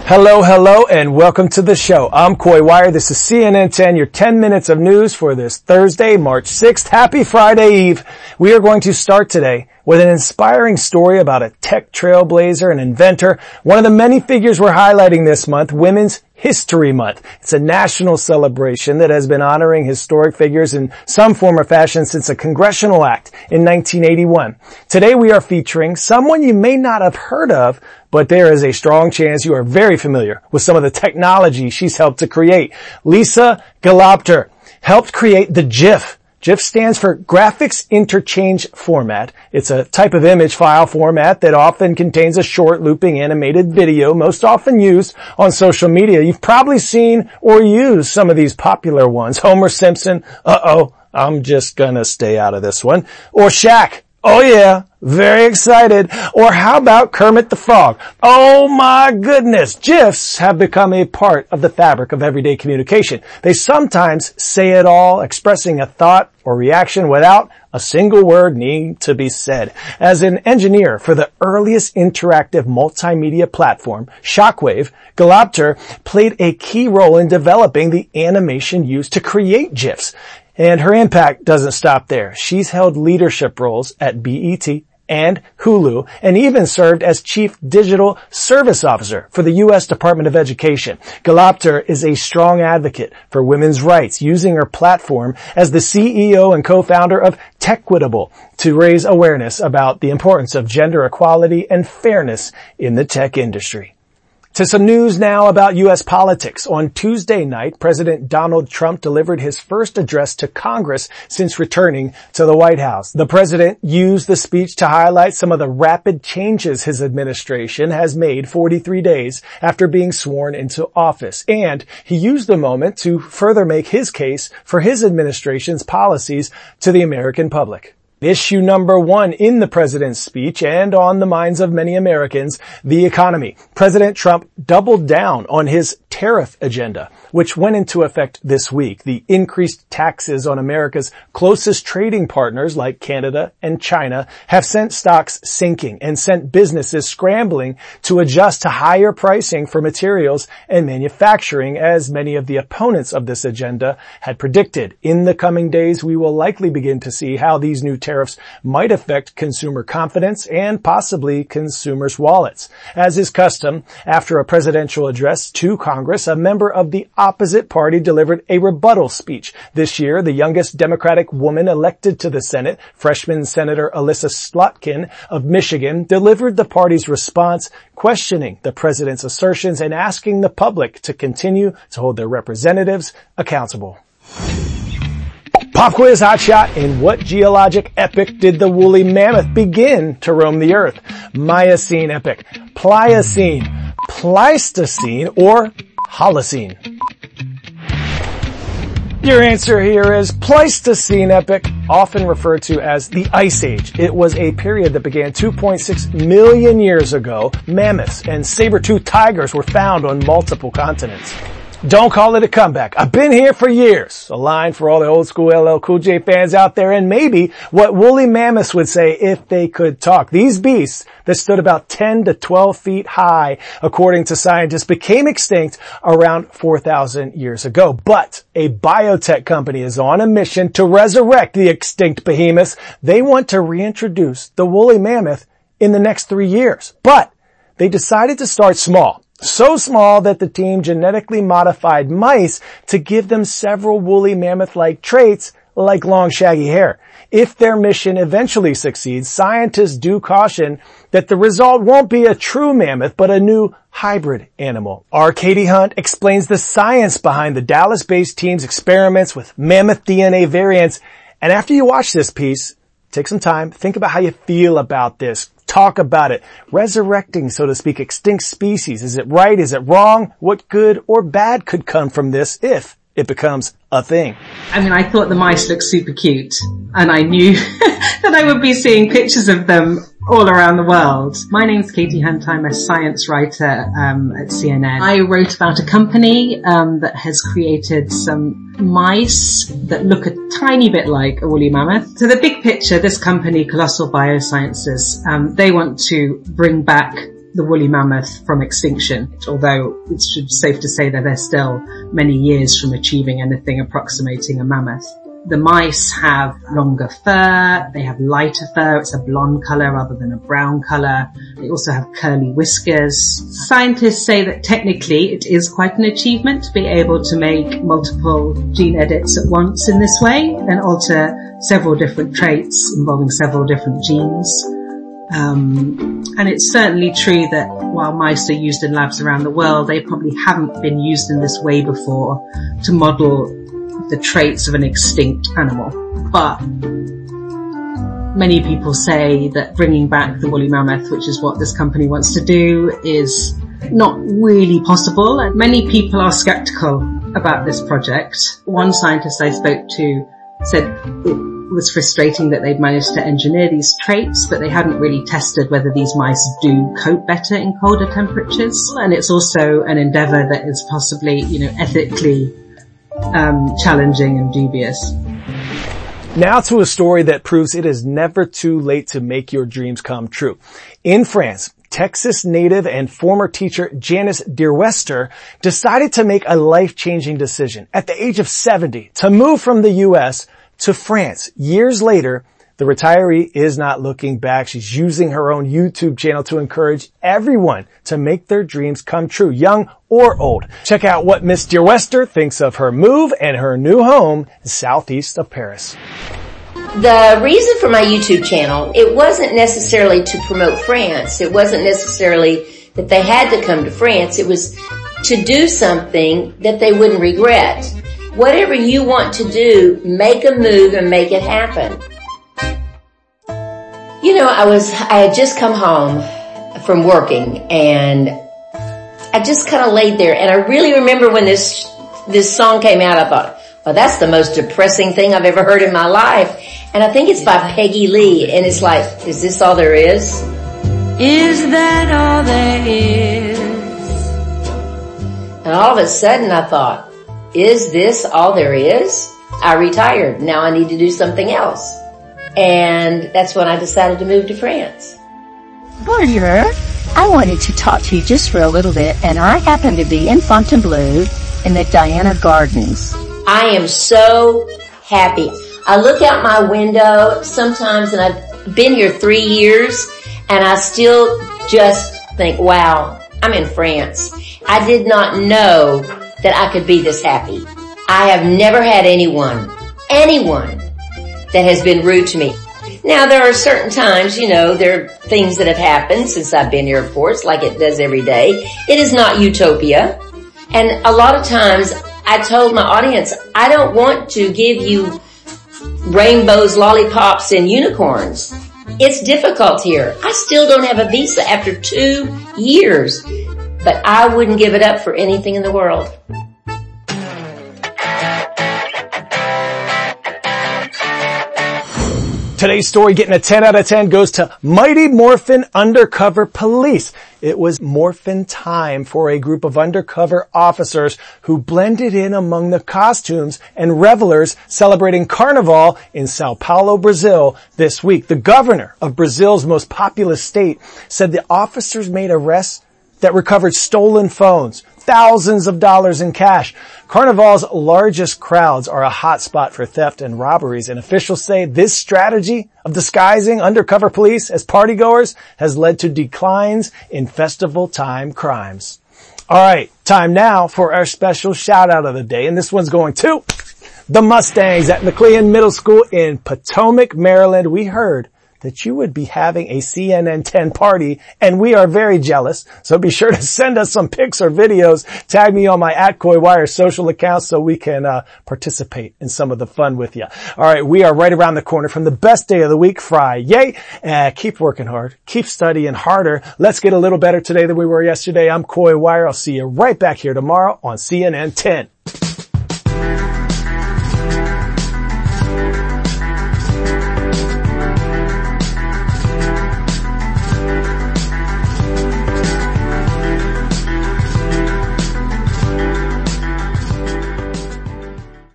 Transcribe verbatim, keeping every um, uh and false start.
Hello, hello, and welcome to the show. I'm Coy Wire. This is C N N ten, your ten minutes of news for this Thursday, March sixth. Happy Friday Eve. We are going to start today with an inspiring story about a tech trailblazer and inventor, one of the many figures we're highlighting this month, Women's History Month. It's a national celebration that has been honoring historic figures in some form or fashion since a congressional act in nineteen eighty-one. Today we are featuring someone you may not have heard of, but there is a strong chance you are very familiar with some of the technology she's helped to create. Lisa Gelobter helped create the GIF. GIF stands for Graphics Interchange Format. It's a type of image file format that often contains a short looping animated video, most often used on social media. You've probably seen or used some of these popular ones. Homer Simpson, uh-oh, I'm just gonna stay out of this one. Or Shaq, oh yeah, very excited. Or how about Kermit the Frog? Oh my goodness. GIFs have become a part of the fabric of everyday communication. They sometimes say it all, expressing a thought or reaction without a single word needing to be said. As an engineer for the earliest interactive multimedia platform, Shockwave, Gelobter played a key role in developing the animation used to create GIFs. And her impact doesn't stop there. She's held leadership roles at B E T and Hulu, and even served as Chief Digital Service Officer for the U S Department of Education. Gelobter is a strong advocate for women's rights, using her platform as the C E O and co-founder of Techquitable to raise awareness about the importance of gender equality and fairness in the tech industry. To some news now about U S politics. On Tuesday night, President Donald Trump delivered his first address to Congress since returning to the White House. The president used the speech to highlight some of the rapid changes his administration has made forty-three days after being sworn into office. And he used the moment to further make his case for his administration's policies to the American public. Issue number one in the president's speech and on the minds of many Americans, the economy. President Trump doubled down on his tariff agenda, which went into effect this week. The increased taxes on America's closest trading partners like Canada and China have sent stocks sinking and sent businesses scrambling to adjust to higher pricing for materials and manufacturing, as many of the opponents of this agenda had predicted. In the coming days, we will likely begin to see how these new tariffs might affect consumer confidence and possibly consumers' wallets. As is custom, after a presidential address to Congress, a member of the opposite party delivered a rebuttal speech. This year, the youngest Democratic woman elected to the Senate, freshman Senator Elissa Slotkin of Michigan, delivered the party's response, questioning the president's assertions and asking the public to continue to hold their representatives accountable. Pop quiz hotshot. In what geologic epoch did the woolly mammoth begin to roam the earth? Miocene epoch, Pliocene, Pleistocene, or Holocene? Your answer here is Pleistocene epoch, often referred to as the Ice Age. It was a period that began two point six million years ago. Mammoths and saber-toothed tigers were found on multiple continents. Don't call it a comeback. I've been here for years. A line for all the old school L L Cool J fans out there, and maybe what woolly mammoths would say if they could talk. These beasts that stood about ten to twelve feet high, according to scientists, became extinct around four thousand years ago. But a biotech company is on a mission to resurrect the extinct behemoths. They want to reintroduce the woolly mammoth in the next three years. But they decided to start small. So small that the team genetically modified mice to give them several woolly mammoth-like traits like long shaggy hair. If their mission eventually succeeds, scientists do caution that the result won't be a true mammoth, but a new hybrid animal. Our Katie Hunt explains the science behind the Dallas-based team's experiments with mammoth D N A variants. And after you watch this piece, take some time, think about how you feel about this. Talk about it. Resurrecting, so to speak, extinct species. Is it right? Is it wrong? What good or bad could come from this if it becomes a thing? I mean, I thought the mice looked super cute, and I knew that I would be seeing pictures of them all around the world. My name's Katie Hunt. I'm a science writer um, at C N N. I wrote about a company um, that has created some mice that look a tiny bit like a woolly mammoth. So the big picture, this company, Colossal Biosciences, um, they want to bring back the woolly mammoth from extinction, although it's safe to say that they're still many years from achieving anything approximating a mammoth. The mice have longer fur, they have lighter fur, it's a blonde colour rather than a brown colour. They also have curly whiskers. Scientists say that technically it is quite an achievement to be able to make multiple gene edits at once in this way and alter several different traits involving several different genes. Um, and it's certainly true that while mice are used in labs around the world, they probably haven't been used in this way before to model the traits of an extinct animal. But many people say that bringing back the woolly mammoth, which is what this company wants to do, is not really possible. And many people are skeptical about this project. One scientist I spoke to said it was frustrating that they'd managed to engineer these traits, but they hadn't really tested whether these mice do cope better in colder temperatures. And it's also an endeavour that is possibly, you know, ethically um, challenging and dubious. Now to a story that proves it is never too late to make your dreams come true. In France, Texas native and former teacher Janice Deerwester decided to make a life-changing decision at the age of seventy to move from the U S to France. Years later, the retiree is not looking back. She's using her own YouTube channel to encourage everyone to make their dreams come true, young or old. Check out what Miss Deerwester thinks of her move and her new home southeast of Paris. The reason for my YouTube channel, it wasn't necessarily to promote France. It wasn't necessarily that they had to come to France. It was to do something that they wouldn't regret. Whatever you want to do, make a move and make it happen. You know, I was, I had just come home from working and I just kind of laid there and I really remember when this, this song came out, I thought, well, that's the most depressing thing I've ever heard in my life. And I think it's by Peggy Lee and it's like, is this all there is? Is that all there is? And all of a sudden I thought, is this all there is? I retired. Now I need to do something else. And that's when I decided to move to France. Bonjour. I wanted to talk to you just for a little bit, and I happen to be in Fontainebleau in the Diana Gardens. I am so happy. I look out my window sometimes, and I've been here three years, and I still just think, wow, I'm in France. I did not know that I could be this happy. I have never had anyone, anyone that has been rude to me. Now there are certain times, you know, there are things that have happened since I've been here, of course, like it does every day. It is not utopia. And a lot of times I told my audience, I don't want to give you rainbows, lollipops, and unicorns. It's difficult here. I still don't have a visa after two years, but I wouldn't give it up for anything in the world. Today's story getting a ten out of ten goes to Mighty Morphin Undercover Police. It was morphin time for a group of undercover officers who blended in among the costumes and revelers celebrating Carnival in Sao Paulo, Brazil this week. The governor of Brazil's most populous state said the officers made arrests that recovered stolen phones, thousands of dollars in cash. Carnival's largest crowds are a hotspot for theft and robberies, and officials say this strategy of disguising undercover police as partygoers has led to declines in festival time crimes. All right, time now for our special shout out of the day, and this one's going to the Mustangs at McLean Middle School in Potomac, Maryland. We heard that you would be having a C N N ten party, and we are very jealous. So be sure to send us some pics or videos. Tag me on my at Coy Wire social accounts so we can uh, participate in some of the fun with you. All right, we are right around the corner from the best day of the week, Friday. Uh, keep working hard. Keep studying harder. Let's get a little better today than we were yesterday. I'm Coy Wire. I'll see you right back here tomorrow on C N N ten.